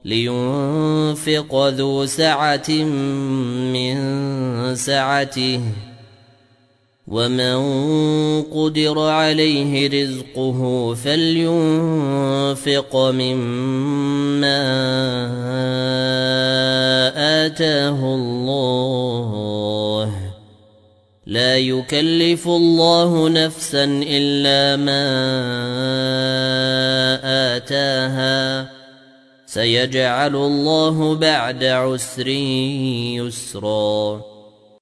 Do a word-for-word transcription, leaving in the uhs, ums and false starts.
لينفق ذو سعة من سعته ومن قدر عليه رزقه فلينفق مما آتاه الله لا يكلف الله نفسا إلا ما آتاها سيجعل الله بعد عسر يسرا